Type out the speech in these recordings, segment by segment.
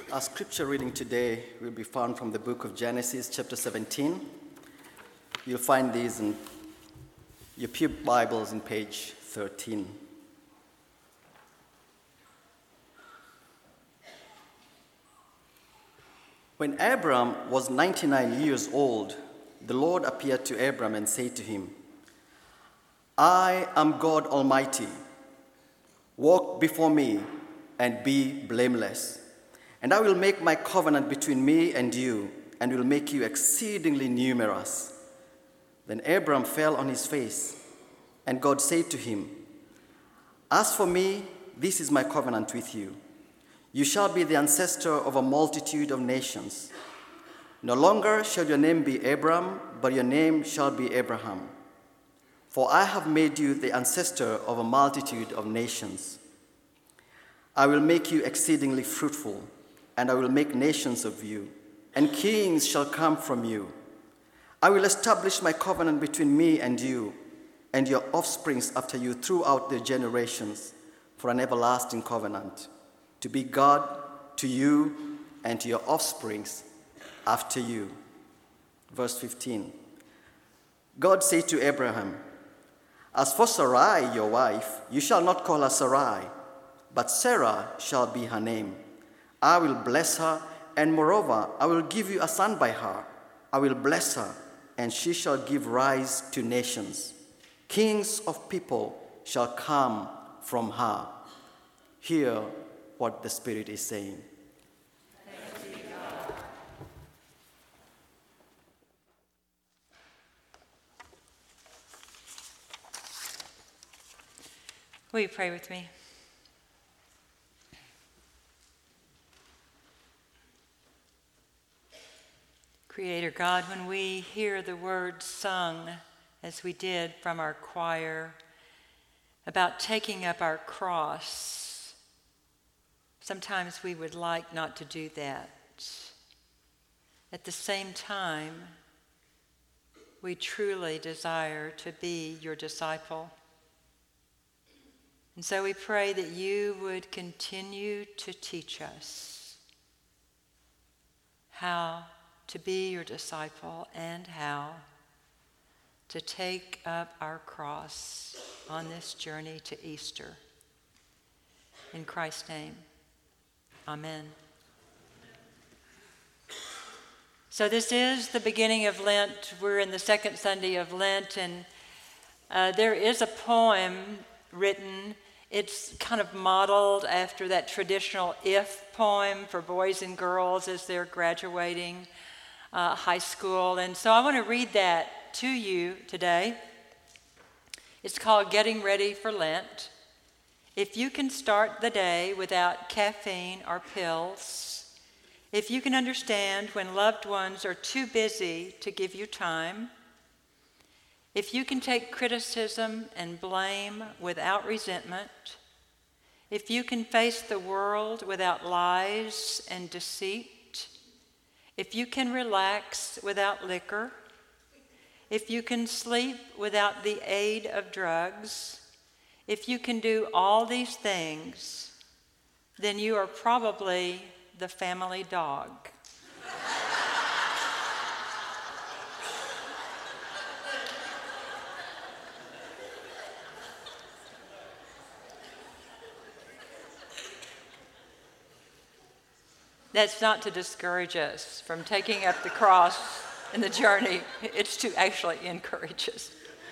Our scripture reading today will be found from the book of Genesis, chapter 17. You'll find these in your Pew Bibles in page 13. When Abram was 99 years old, the Lord appeared to Abram and said to him, "I am God Almighty. Walk before me and be blameless. And I will make my covenant between me and you, and will make you exceedingly numerous." Then Abram fell on his face, and God said to him, "As for me, this is my covenant with you. You shall be the ancestor of a multitude of nations. No longer shall your name be Abram, but your name shall be Abraham. For I have made you the ancestor of a multitude of nations. I will make you exceedingly fruitful, and I will make nations of you, and kings shall come from you. I will establish my covenant between me and you, and your offsprings after you throughout the generations, for an everlasting covenant, to be God to you and to your offsprings after you." Verse 15. God said to Abraham, "As for Sarai, your wife, you shall not call her Sarai, but Sarah shall be her name. I will bless her, and moreover, I will give you a son by her. I will bless her, and she shall give rise to nations. Kings of people shall come from her." Hear what the Spirit is saying. Thanks be to God. Will you pray with me? Creator God, when we hear the words sung, as we did from our choir, about taking up our cross, sometimes we would like not to do that. At the same time, we truly desire to be your disciple. And so we pray that you would continue to teach us how to be your disciple and how to take up our cross on this journey to Easter. In Christ's name, amen. So this is the beginning of Lent. We're in the second Sunday of Lent, and there is a poem written. It's kind of modeled after that traditional If poem for boys and girls as they're graduating high school. And so I want to read that to you today. It's called Getting Ready for Lent. If you can start the day without caffeine or pills, if you can understand when loved ones are too busy to give you time, if you can take criticism and blame without resentment, if you can face the world without lies and deceit, if you can relax without liquor, if you can sleep without the aid of drugs, if you can do all these things, then you are probably the family dog. That's not to discourage us from taking up the cross in the journey. It's to actually encourage us.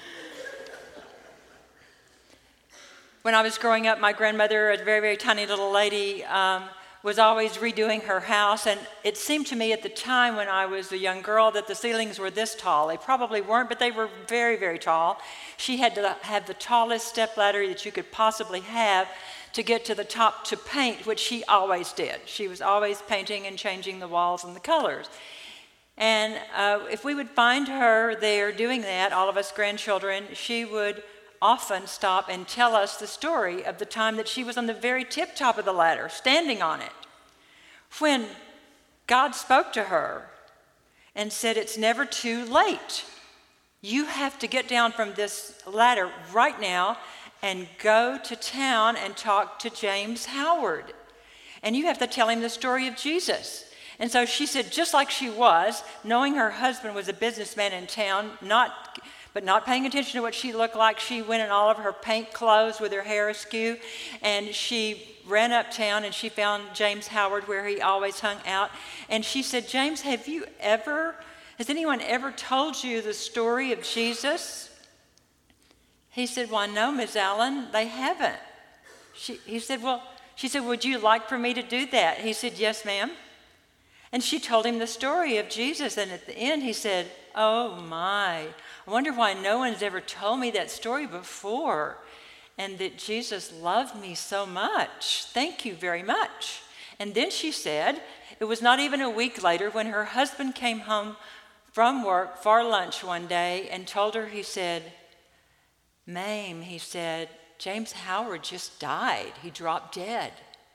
When I was growing up, my grandmother, a very, very tiny little lady, was always redoing her house. And it seemed to me at the time when I was a young girl that the ceilings were this tall. They probably weren't, but they were very, very tall. She had to have the tallest stepladder that you could possibly have to get to the top to paint, which she always did. She was always painting and changing the walls and the colors. And if we would find her there doing that, all of us grandchildren, she would often stop and tell us the story of the time that she was on the very tip top of the ladder, standing on it, when God spoke to her and said, "It's never too late. You have to get down from this ladder right now and go to town and talk to James Howard." and you have to tell him the story of Jesus. And so she said, just like she was, knowing her husband was a businessman in town, but not paying attention to what she looked like, she went in all of her paint clothes with her hair askew, and she ran uptown and she found James Howard where he always hung out. And she said, James, has anyone ever told you the story of Jesus? He said, why, no, Ms. Allen, they haven't. She said, would you like for me to do that? He said, yes, ma'am. And she told him the story of Jesus, and at the end he said, oh my, I wonder why no one's ever told me that story before, and that Jesus loved me so much. Thank you very much. And then she said, it was not even a week later when her husband came home from work for lunch one day and told her, he said, Mame, he said, James Howard just died. He dropped dead.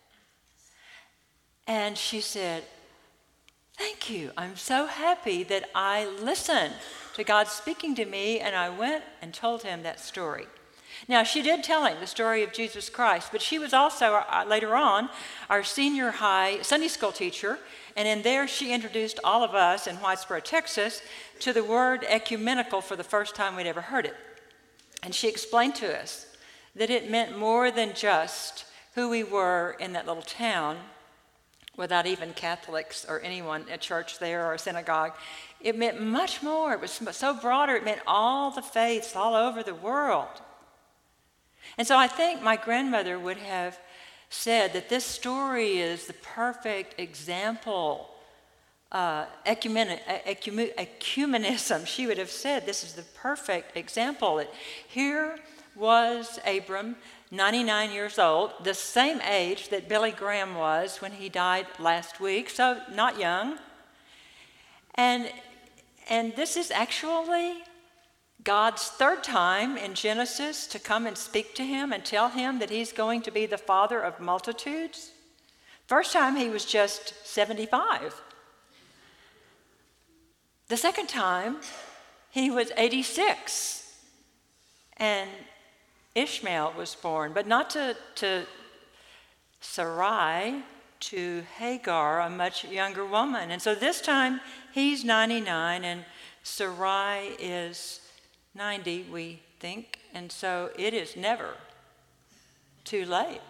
And she said, thank you. I'm so happy that I listened to God speaking to me, and I went and told him that story. Now, she did tell him the story of Jesus Christ, but she was also, later on, our senior high Sunday school teacher, and in there she introduced all of us in Whitesboro, Texas, to the word ecumenical for the first time we'd ever heard it. And she explained to us that it meant more than just who we were in that little town, without even Catholics or anyone at church there or a synagogue. It meant much more. It was so broader. It meant all the faiths all over the world. And so I think my grandmother would have said that this story is the perfect example. Ecumenism, she would have said this is the perfect example. That here was Abram, 99 years old, the same age that Billy Graham was when he died last week, so not young. And this is actually God's third time in Genesis to come and speak to him and tell him that he's going to be the father of multitudes. First time he was just 75. The second time he was 86. And Ishmael was born, but not to Sarai, to Hagar, a much younger woman. And so this time he's 99 and Sarai is 90, we think. And so it is never too late.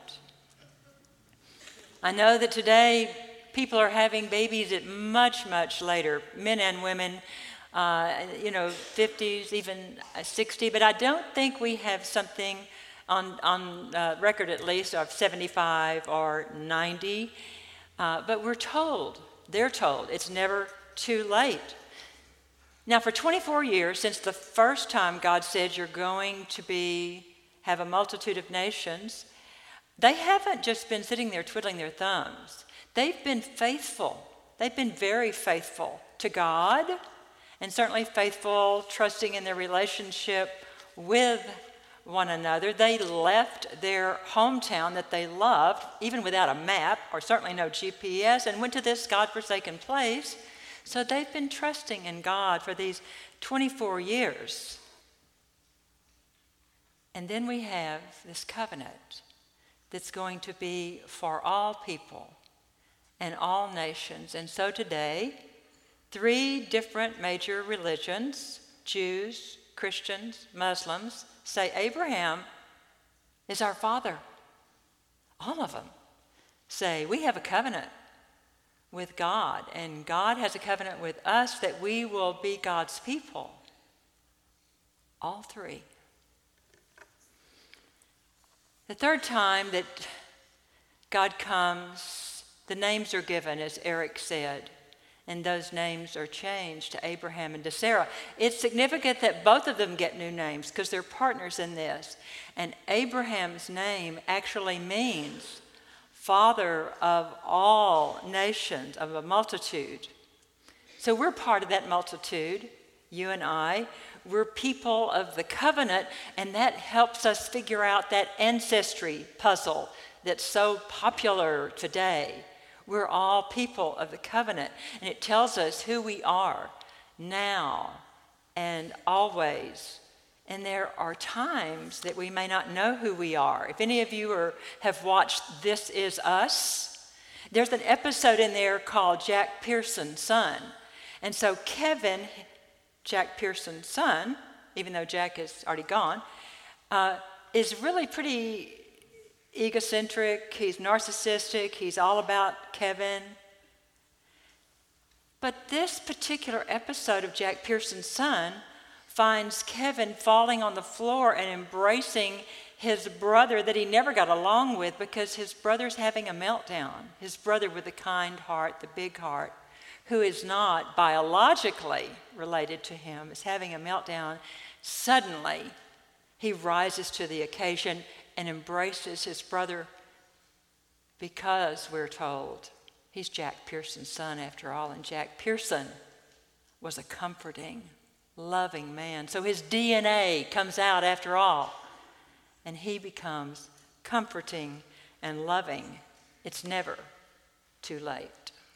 I know that today people are having babies at much, much later, men and women. 50s, even 60, but I don't think we have something on record at least of 75 or 90. But they're told, it's never too late. Now, for 24 years, since the first time God said you're going to have a multitude of nations, they haven't just been sitting there twiddling their thumbs. They've been faithful. They've been very faithful to God, and certainly faithful, trusting in their relationship with one another. They left their hometown that they loved, even without a map, or certainly no GPS, and went to this God-forsaken place. So they've been trusting in God for these 24 years. And then we have this covenant that's going to be for all people and all nations. And so today, 3 different major religions, Jews, Christians, Muslims, say Abraham is our father. All of them say we have a covenant with God, and God has a covenant with us that we will be God's people. All 3. The third time that God comes, the names are given, as Eric said. And those names are changed to Abraham and to Sarah. It's significant that both of them get new names because they're partners in this. And Abraham's name actually means father of all nations, of a multitude. So we're part of that multitude, you and I. We're people of the covenant, and that helps us figure out that ancestry puzzle that's so popular today. We're all people of the covenant, and it tells us who we are now and always. And there are times that we may not know who we are. If any of you have watched This Is Us, There's an episode in there called Jack Pearson's Son. And so Kevin, Jack Pearson's son, even though Jack is already gone, is really pretty egocentric. He's narcissistic. He's all about Kevin. But this particular episode of Jack Pearson's Son finds Kevin falling on the floor and embracing his brother that he never got along with because his brother's having a meltdown. His brother with the kind heart, the big heart, who is not biologically related to him, is having a meltdown. Suddenly, he rises to the occasion and embraces his brother because we're told he's Jack Pearson's son after all, and Jack Pearson was a comforting, loving man. So his DNA comes out after all, and he becomes comforting and loving. It's never too late.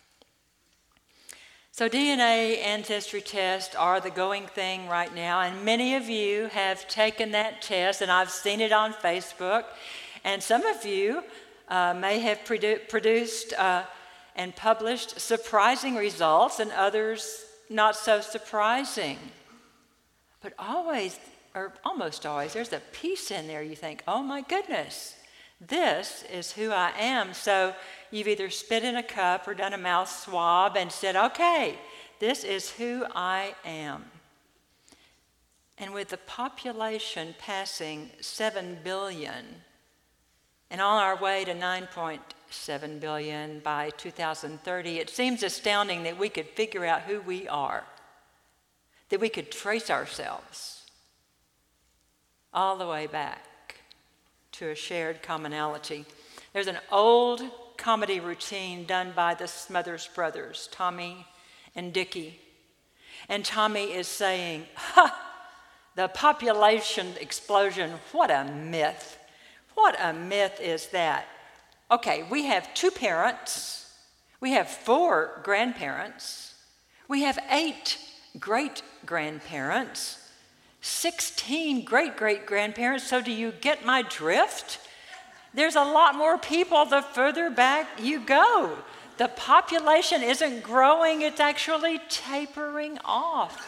So DNA ancestry tests are the going thing right now, and many of you have taken that test, and I've seen it on Facebook, and some of you may have produced and published surprising results, and others not so surprising. But always, or almost always, there's a piece in there you think, oh my goodness, this is who I am. So you've either spit in a cup or done a mouth swab and said, okay, this is who I am. And with the population passing 7 billion and on our way to 9.7 billion by 2030, it seems astounding that we could figure out who we are, that we could trace ourselves all the way back to a shared commonality. There's an old comedy routine done by the Smothers Brothers, Tommy and Dickie. And Tommy is saying, the population explosion, what a myth. What a myth is that? Okay, we have 2 parents, we have 4 grandparents, we have 8 great-grandparents, 16 great-great-grandparents, so do you get my drift? There's a lot more people the further back you go. The population isn't growing, it's actually tapering off.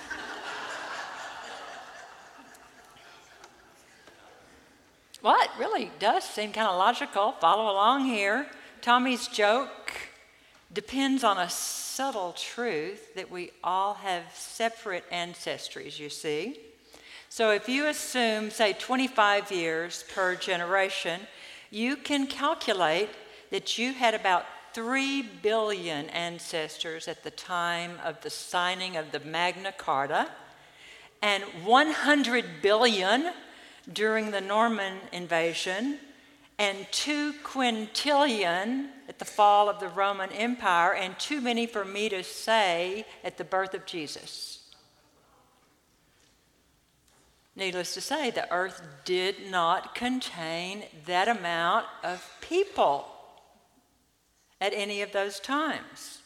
Well, it really does seem kind of logical. Follow along here. Tommy's joke depends on a subtle truth that we all have separate ancestries, you see. So if you assume, say, 25 years per generation, you can calculate that you had about 3 billion ancestors at the time of the signing of the Magna Carta, and 100 billion during the Norman invasion, and 2 quintillion at the fall of the Roman Empire, and too many for me to say at the birth of Jesus. Needless to say, the earth did not contain that amount of people at any of those times.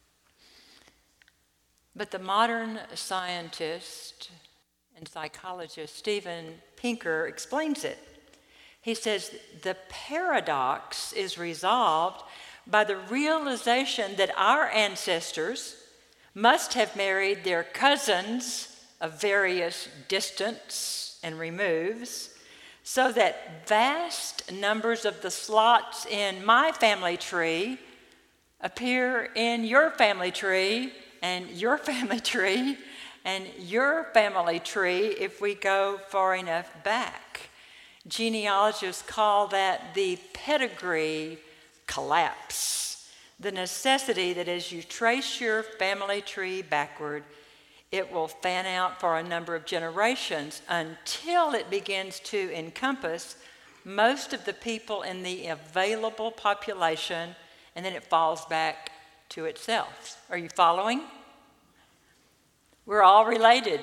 But the modern scientist and psychologist Steven Pinker explains it. He says the paradox is resolved by the realization that our ancestors must have married their cousins of various distance and removes, so that vast numbers of the slots in my family tree appear in your family tree and your family tree and your family tree if we go far enough back. Genealogists call that the pedigree collapse, the necessity that as you trace your family tree backward, it will fan out for a number of generations until it begins to encompass most of the people in the available population, and then it falls back to itself. Are you following? We're all related,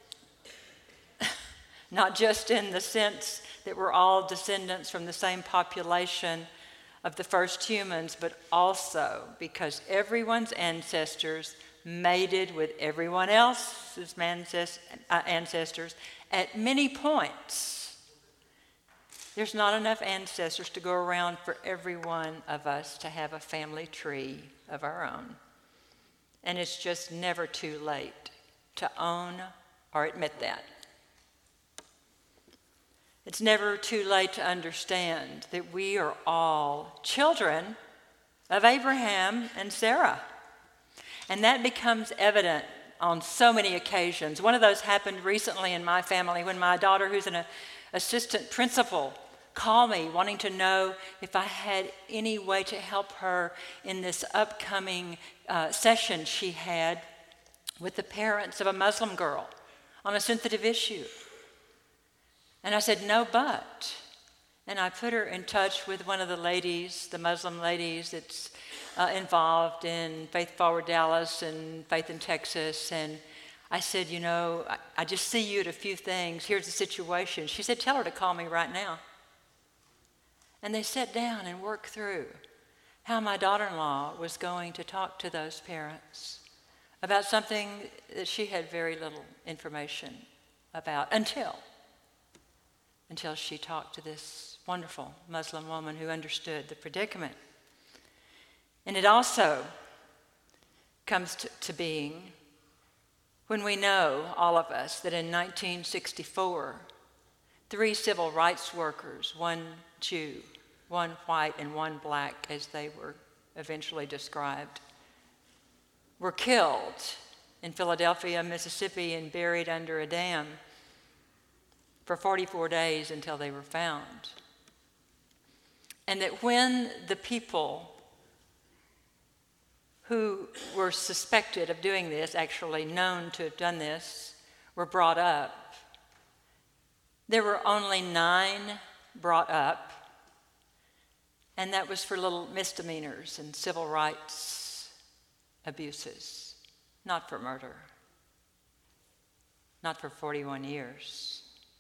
not just in the sense that we're all descendants from the same population of the first humans, but also because everyone's ancestors mated with everyone else's ancestors at many points. There's not enough ancestors to go around for every one of us to have a family tree of our own. And it's just never too late to own or admit that. It's never too late to understand that we are all children of Abraham and Sarah. And that becomes evident on so many occasions. One of those happened recently in my family when my daughter, who's an assistant principal, called me wanting to know if I had any way to help her in this upcoming session she had with the parents of a Muslim girl on a sensitive issue. And I said, no, but. And I put her in touch with one of the ladies, the Muslim ladies that's involved in Faith Forward Dallas and Faith in Texas. And I said, you know, I just see you at a few things. Here's the situation. She said, tell her to call me right now. And they sat down and worked through how my daughter-in-law was going to talk to those parents about something that she had very little information about until she talked to this wonderful Muslim woman who understood the predicament. And it also comes to being when we know, all of us, that in 1964, 3 civil rights workers, 1 Jew, 1 white, and 1 black, as they were eventually described, were killed in Philadelphia, Mississippi, and buried under a dam for 44 days until they were found. And that when the people who were suspected of doing this, actually known to have done this, were brought up, there were only 9 brought up, and that was for little misdemeanors and civil rights abuses, not for murder, not for 41 years.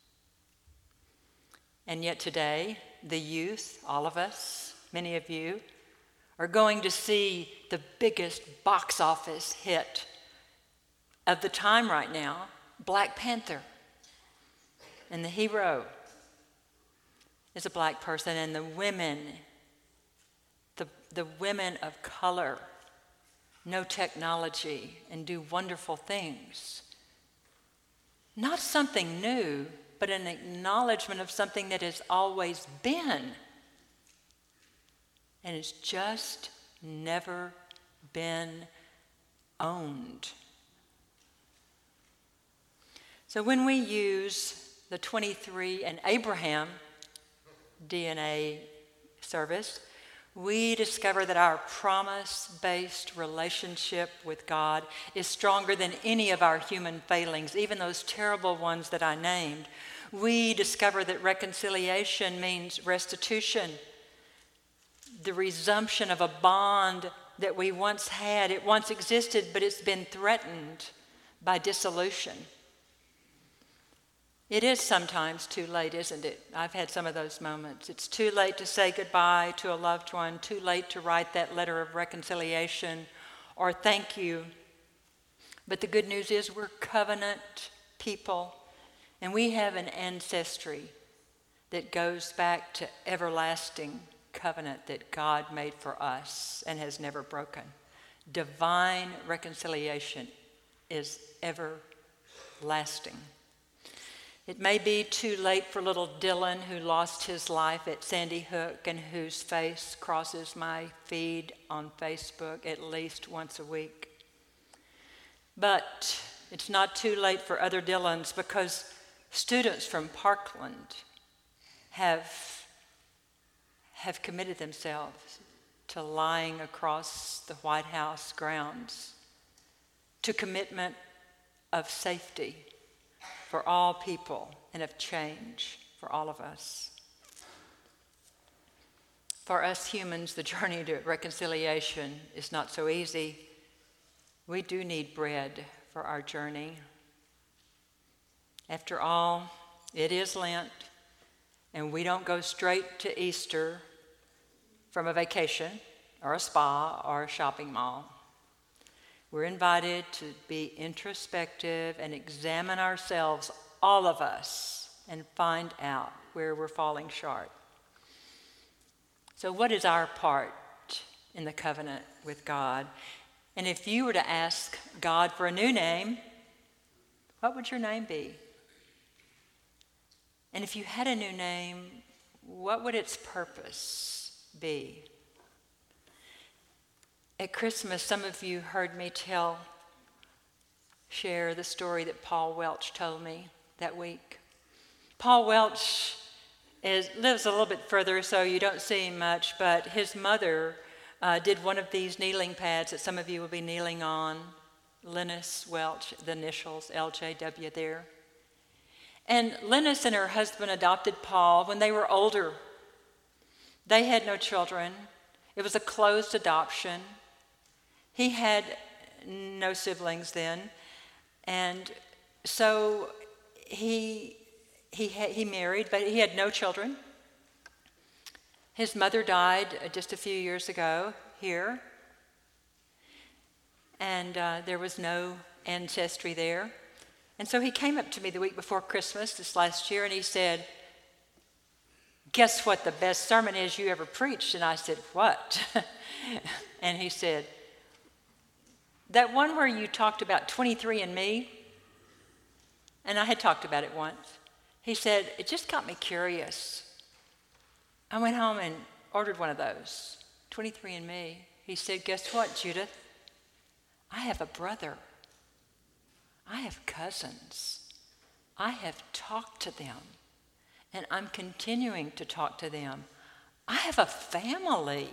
And yet today, the youth, all of us, many of you, are going to see the biggest box office hit of the time right now, Black Panther. And the hero is a black person, and the women, the women of color, know technology and do wonderful things. Not something new, but an acknowledgement of something that has always been. And it's just never been owned. So when we use the 23andAbraham DNA service, we discover that our promise-based relationship with God is stronger than any of our human failings, even those terrible ones that I named. We discover that reconciliation means restitution, the resumption of a bond that we once had. It once existed, but it's been threatened by dissolution. It is sometimes too late, isn't it? I've had some of those moments. It's too late to say goodbye to a loved one, too late to write that letter of reconciliation or thank you. But the good news is we're covenant people, and we have an ancestry that goes back to everlasting covenant that God made for us and has never broken. Divine reconciliation is everlasting. It may be too late for little Dylan, who lost his life at Sandy Hook and whose face crosses my feed on Facebook at least once a week. But it's not too late for other Dylans, because students from Parkland have committed themselves to lying across the White House grounds, to commitment of safety for all people and of change for all of us. For us humans, the journey to reconciliation is not so easy. We do need bread for our journey. After all, it is Lent, and we don't go straight to Easter from a vacation or a spa or a shopping mall. We're invited to be introspective and examine ourselves, all of us, and find out where we're falling short. So what is our part in the covenant with God? And if you were to ask God for a new name, what would your name be? And if you had a new name, what would its purpose be? At Christmas, some of you heard me share the story that Paul Welch told me that week. Paul Welch lives a little bit further, so you don't see him much, but his mother did one of these kneeling pads that some of you will be kneeling on. Linus Welch, the initials, LJW there. And Linus and her husband adopted Paul when they were older. They had no children. It was a closed adoption. He had no siblings then. And so he married, but he had no children. His mother died just a few years ago here. And there was no ancestry there. And so he came up to me the week before Christmas this last year and he said, "Guess what the best sermon is you ever preached?" And I said, "What?" And he said, "That one where you talked about 23andMe." And I had talked about it once. He said, "It just got me curious." I went home and ordered one of those, 23andMe. He said, "Guess what, Judith? I have a brother. I have cousins. I have talked to them, and I'm continuing to talk to them. I have a family."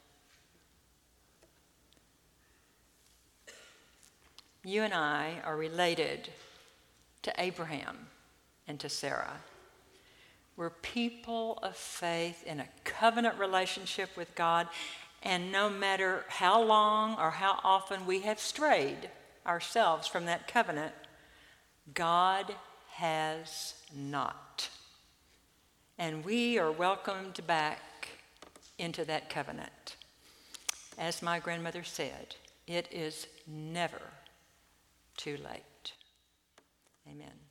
You and I are related to Abraham and to Sarah. We're people of faith in a covenant relationship with God, and no matter how long or how often we have strayed ourselves from that covenant, God has not. And we are welcomed back into that covenant. As my grandmother said, it is never too late. Amen.